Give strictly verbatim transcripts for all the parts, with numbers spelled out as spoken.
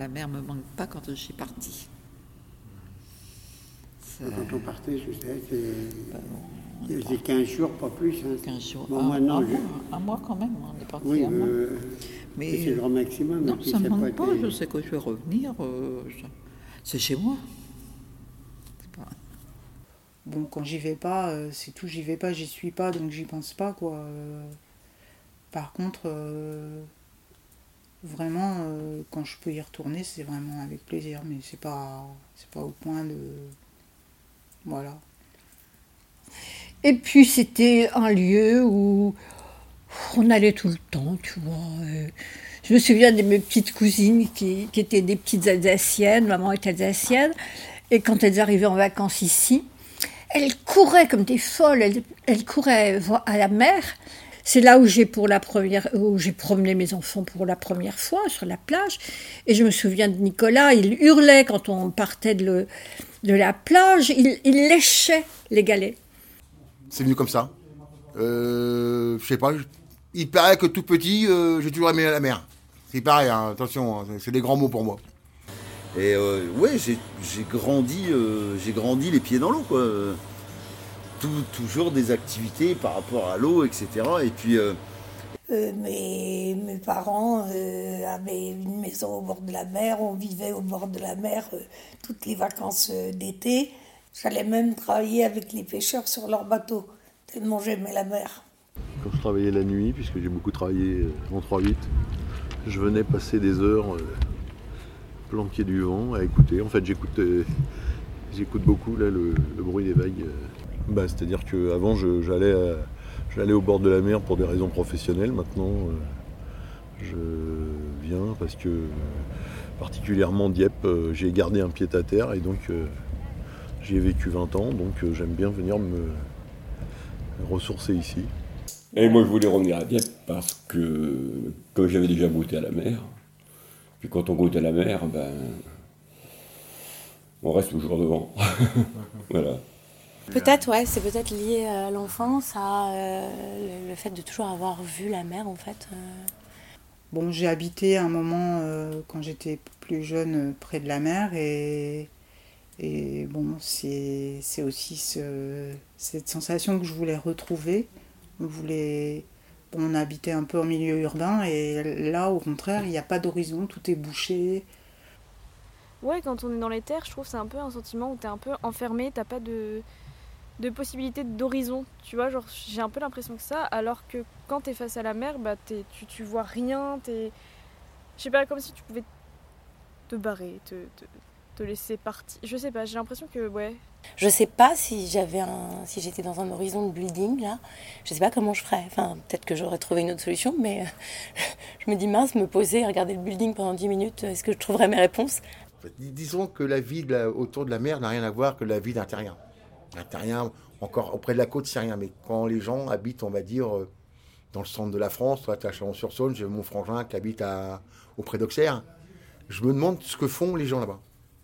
la mer me manque pas quand je suis partie. C'est... Quand on partait, je sais, c'est... Ben, il faisait quinze jours, pas plus. Hein. quinze jours. Bon, un, moi, non, un, je... mois, un mois quand même, on est parti oui, un mois. euh, Mais c'est le grand maximum. non, ça ne me manque pas, été... je sais que je vais revenir. Euh, je... C'est chez moi. C'est pas... Bon, quand j'y vais pas, euh, c'est tout, j'y vais pas, j'y suis pas, donc j'y pense pas, quoi. Euh, par contre, euh, vraiment, euh, quand je peux y retourner, c'est vraiment avec plaisir, mais c'est pas, c'est pas au point de... Voilà. Et puis, c'était un lieu où on allait tout le temps, tu vois. Je me souviens de mes petites cousines qui, qui étaient des petites Alsaciennes, maman est alsacienne, et quand elles arrivaient en vacances ici, elles couraient comme des folles, elles, elles couraient à la mer. C'est là où j'ai, pour la première, où j'ai promené mes enfants pour la première fois, sur la plage. Et je me souviens de Nicolas, il hurlait quand on partait de, le, de la plage, il, il léchait les galets. C'est venu comme ça. Euh, je sais pas, il paraît que tout petit, euh, j'ai toujours aimé la mer. C'est pareil, hein, attention, hein, c'est des grands mots pour moi. Et euh, ouais, j'ai, j'ai grandi, euh, j'ai grandi les pieds dans l'eau, quoi. Tout, toujours des activités par rapport à l'eau, et cetera. Et puis euh... Euh, mes, mes parents euh, avaient une maison au bord de la mer. On vivait au bord de la mer euh, toutes les vacances euh, d'été. J'allais même travailler avec les pêcheurs sur leur bateau, tellement j'aimais la mer. Quand je travaillais la nuit, puisque j'ai beaucoup travaillé en trois huit, je venais passer des heures euh, planqué du vent à écouter. En fait, j'écoute, euh, j'écoute beaucoup là, le, le bruit des vagues. Euh. Bah, c'est-à-dire qu'avant, je, j'allais, à, j'allais au bord de la mer pour des raisons professionnelles. Maintenant, euh, je viens parce que, particulièrement Dieppe, euh, j'ai gardé un pied-à-terre et donc euh, j'y ai vécu vingt ans. Donc euh, j'aime bien venir me ressourcer ici. Et moi, je voulais revenir à Dieppe parce que, comme j'avais déjà goûté à la mer, puis quand on goûte à la mer, ben, on reste toujours devant. Voilà. Peut-être, ouais, c'est peut-être lié à l'enfance, à euh, le fait de toujours avoir vu la mer, en fait. Euh. Bon, j'ai habité un moment, euh, quand j'étais plus jeune, près de la mer, et, et bon, c'est, c'est aussi ce, cette sensation que je voulais retrouver. On voulait... Bon, on habitait un peu en milieu urbain, et là, au contraire, il n'y a pas d'horizon, tout est bouché. Ouais, quand on est dans les terres, je trouve que c'est un peu un sentiment où t'es un peu enfermé, t'as pas de... de possibilités d'horizon, tu vois, genre j'ai un peu l'impression que ça, alors que quand t'es face à la mer, bah t'es, tu, tu vois rien, t'es, je sais pas, comme si tu pouvais te barrer, te, te, te laisser partir, je sais pas, j'ai l'impression que, ouais. Je sais pas si j'avais un, si j'étais dans un horizon de building, là, je sais pas comment je ferais, enfin, peut-être que j'aurais trouvé une autre solution, mais je me dis, mince, me poser, regarder le building pendant dix minutes, est-ce que je trouverais mes réponses ? Disons que la vie de la, autour de la mer n'a rien à voir que la vie d'un terrien. Un terrien, encore auprès de la côte, c'est rien. Mais quand les gens habitent, on va dire, dans le centre de la France, toi, tu es à Chalon-sur-Saône, j'ai mon frangin qui habite à, auprès d'Auxerre, je me demande ce que font les gens là-bas.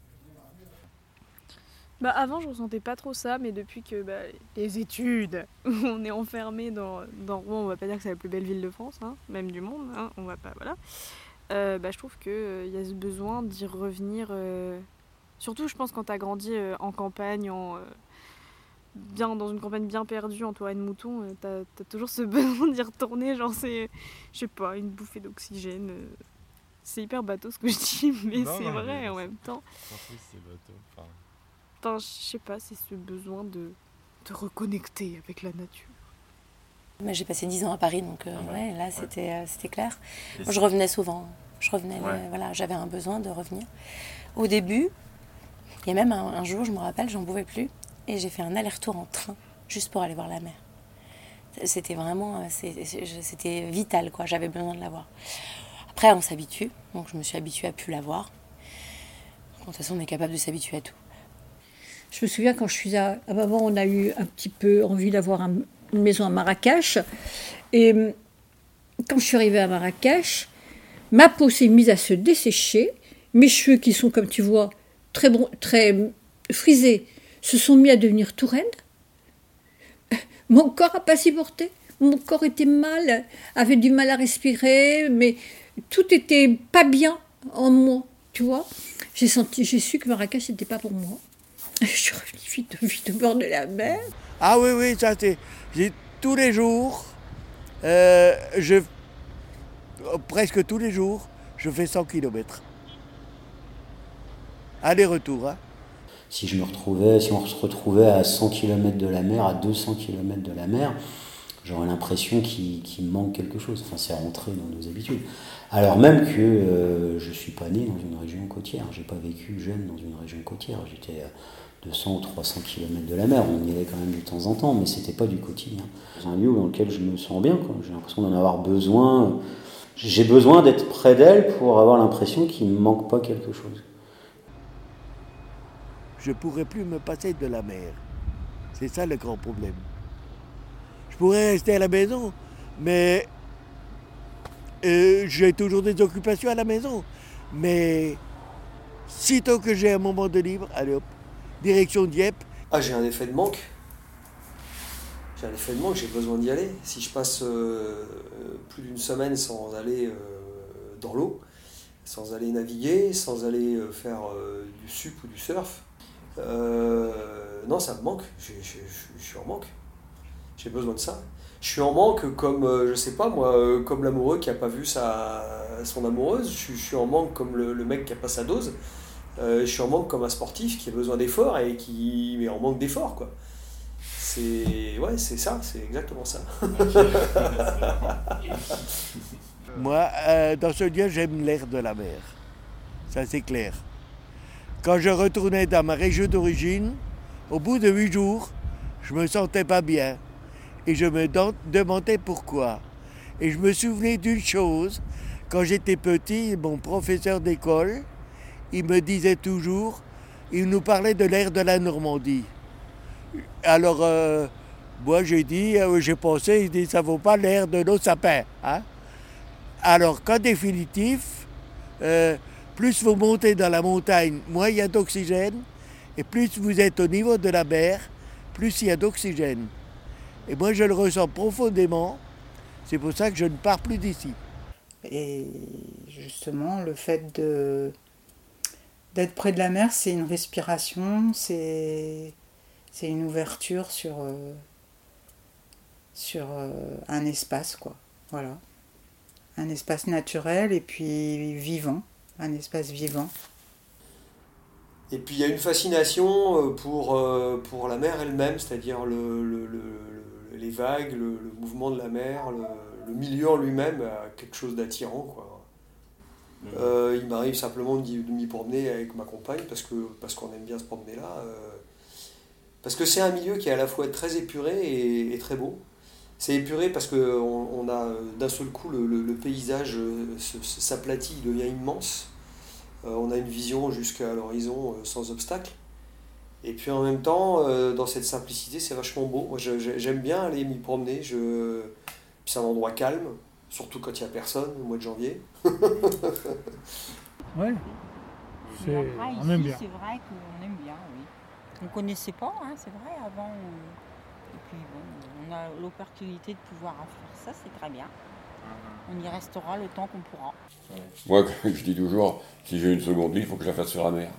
Bah avant, je ressentais pas trop ça, mais depuis que bah, les études, on est enfermé dans, dans Rouen, on va pas dire que c'est la plus belle ville de France, hein, même du monde, hein, on va pas, voilà. Euh, bah, je trouve qu'il euh, y a ce besoin d'y revenir, euh, surtout je pense quand t'as grandi euh, en campagne, en, euh, bien, dans une campagne bien perdue, entourée de moutons, euh, t'as, t'as toujours ce besoin d'y retourner, genre c'est, je sais pas, une bouffée d'oxygène. Euh, c'est hyper bateau ce que je dis, mais non, c'est non, vrai mais en même temps. C'est bateau, enfin... Enfin, je sais pas, c'est ce besoin de te reconnecter avec la nature. Moi, j'ai passé dix ans à Paris, donc euh, ah ouais, ouais, là, c'était, ouais. euh, c'était clair. Moi, je revenais souvent. Je revenais, ouais. euh, voilà, j'avais un besoin de revenir. Au début, il y a même un, un jour, je me rappelle, j'en pouvais plus, et j'ai fait un aller-retour en train, juste pour aller voir la mer. C'était vraiment, c'est, c'était vital, quoi. J'avais besoin de la voir. Après, on s'habitue, donc je me suis habituée à plus la voir. De toute façon, on est capable de s'habituer à tout. Je me souviens quand je suis à, à maman, on a eu un petit peu envie d'avoir un, une maison à Marrakech. Et quand je suis arrivée à Marrakech, ma peau s'est mise à se dessécher. Mes cheveux, qui sont, comme tu vois, très, bon, très frisés, se sont mis à devenir tout raides. Mon corps n'a pas supporté. Mon corps était mal, avait du mal à respirer, mais tout était pas bien en moi. tu vois, j'ai senti, j'ai su que Marrakech n'était pas pour moi. Je suis revenue vite, vite au bord de la mer. Ah oui, oui, ça c'est... J'ai, tous les jours, euh, je, presque tous les jours, je fais cent kilomètres. Aller-retour, hein. Si je me retrouvais, si on se retrouvait à cent kilomètres de la mer, à deux cents kilomètres de la mer, j'aurais l'impression qu'il, qu'il me manque quelque chose. Enfin, c'est rentré dans nos habitudes. Alors même que euh, je ne suis pas né dans une région côtière. Je n'ai pas vécu jeune dans une région côtière. J'étais à deux cents ou trois cents kilomètres de la mer. On y allait quand même de temps en temps, mais ce n'était pas du quotidien. C'est un lieu dans lequel je me sens bien, quoi. J'ai l'impression d'en avoir besoin. J'ai besoin d'être près d'elle pour avoir l'impression qu'il ne me manque pas quelque chose. Je ne pourrais plus me passer de la mer. C'est ça le grand problème. Je pourrais rester à la maison, mais euh, j'ai toujours des occupations à la maison. Mais sitôt que j'ai un moment de libre, allez hop, direction Dieppe. Ah, j'ai un effet de manque. J'ai un effet de manque, j'ai besoin d'y aller. Si je passe euh, plus d'une semaine sans aller euh, dans l'eau, sans aller naviguer, sans aller euh, faire euh, du sup ou du surf, Euh, non, ça me manque. Je, je, je, je suis en manque. J'ai besoin de ça. Je suis en manque comme, euh, je sais pas moi, euh, comme l'amoureux qui a pas vu sa, son amoureuse. Je, je suis en manque comme le, le mec qui a pas sa dose. Euh, je suis en manque comme un sportif qui a besoin d'efforts et qui est en manque d'efforts, quoi. C'est, ouais, c'est ça, c'est exactement ça. Moi, euh, dans ce lieu, j'aime l'air de la mer. Ça, c'est clair. Quand je retournais dans ma région d'origine, au bout de huit jours, je me sentais pas bien. Et je me demandais pourquoi. Et je me souvenais d'une chose. Quand j'étais petit, mon professeur d'école, il me disait toujours, il nous parlait de l'air de la Normandie. Alors, euh, moi j'ai dit, euh, j'ai pensé, il dit, ça vaut pas l'air de nos sapins. Hein? Alors qu'en définitif, euh, plus vous montez dans la montagne, moins il y a d'oxygène, et plus vous êtes au niveau de la mer, plus il y a d'oxygène. Et moi, je le ressens profondément, c'est pour ça que je ne pars plus d'ici. Et justement, le fait de, d'être près de la mer, c'est une respiration, c'est, c'est une ouverture sur, euh, sur euh, un espace, quoi. Voilà. Un espace naturel et puis vivant. Un espace vivant. Et puis il y a une fascination pour, pour la mer elle-même, c'est-à-dire le, le, le, les vagues, le, le mouvement de la mer, le, le milieu en lui-même a quelque chose d'attirant, quoi. Mmh. Euh, il m'arrive simplement de m'y promener avec ma compagne parce, que, parce qu'on aime bien se promener là. Euh, parce que c'est un milieu qui est à la fois très épuré et, et très beau. C'est épuré parce qu'on on a d'un seul coup le, le, le paysage s'aplatit, il devient immense. Euh, on a une vision jusqu'à l'horizon euh, sans obstacle. Et puis en même temps, euh, dans cette simplicité, c'est vachement beau. Moi, je, je, j'aime bien aller m'y promener. Je... Puis c'est un endroit calme, surtout quand il n'y a personne, au mois de janvier. Oui, c'est... on aime bien. C'est vrai qu'on aime bien, oui. On ne connaissait pas, hein, c'est vrai, avant. On... Et puis bon, on a l'opportunité de pouvoir faire ça, c'est très bien. On y restera le temps qu'on pourra. Moi, je dis toujours, si j'ai une seconde vie, il faut que je la fasse sur la mer.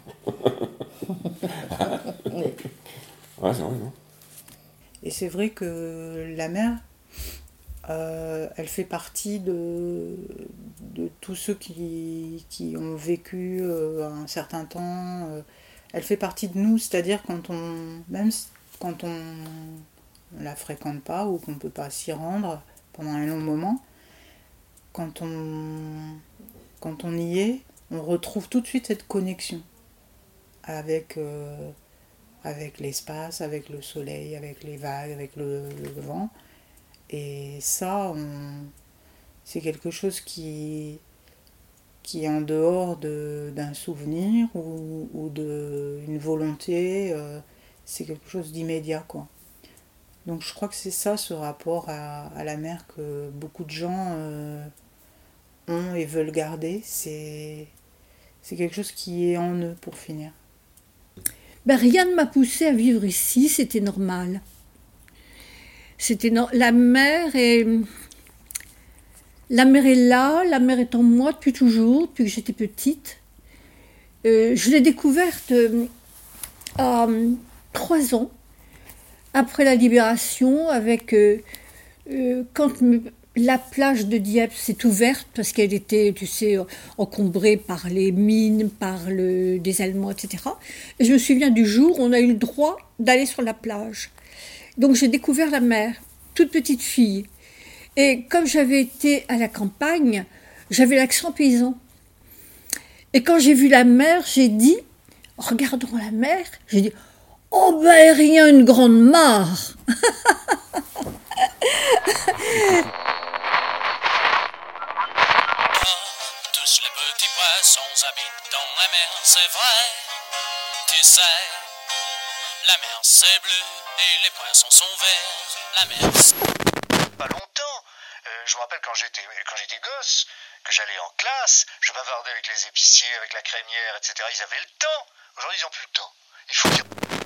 Ouais, c'est vrai, non ? Et c'est vrai que la mer, euh, elle fait partie de, de tous ceux qui, qui ont vécu euh, un certain temps. Euh, elle fait partie de nous, c'est-à-dire quand on, même quand on ne la fréquente pas ou qu'on ne peut pas s'y rendre pendant un long moment, quand on, quand on y est, on retrouve tout de suite cette connexion avec, euh, avec l'espace, avec le soleil, avec les vagues, avec le, le vent. Et ça, on, c'est quelque chose qui, qui est en dehors de, d'un souvenir ou, ou d'une volonté. Euh, c'est quelque chose d'immédiat, quoi. Donc je crois que c'est ça, ce rapport à, à la mer que beaucoup de gens euh, ont et veulent garder. C'est, c'est quelque chose qui est en eux, pour finir. Ben, rien ne m'a poussé à vivre ici, c'était normal. C'était no- la mer est... La mer est là, la mer est en moi depuis toujours, depuis que j'étais petite. Euh, je l'ai découverte euh, à euh, trois ans, après la libération, avec euh, euh, quand me- la plage de Dieppe s'est ouverte, parce qu'elle était, tu sais, encombrée par les mines, par le, des Allemands, et cetera. Et je me souviens du jour où on a eu le droit d'aller sur la plage. Donc j'ai découvert la mer, toute petite fille. Et comme j'avais été à la campagne, j'avais l'accent paysan. Et quand j'ai vu la mer, j'ai dit, en regardant la mer, j'ai dit, oh ben rien, une grande mare. Tous les petits poissons habitent dans la mer, c'est vrai, tu sais. La mer c'est bleu et les poissons sont verts. La mer c'est... Pas longtemps. Euh, je me rappelle quand j'étais quand j'étais gosse, que j'allais en classe, je bavardais avec les épiciers, avec la crémière, et cetera. Ils avaient le temps. Aujourd'hui, ils n'ont plus le temps. Il faut dire...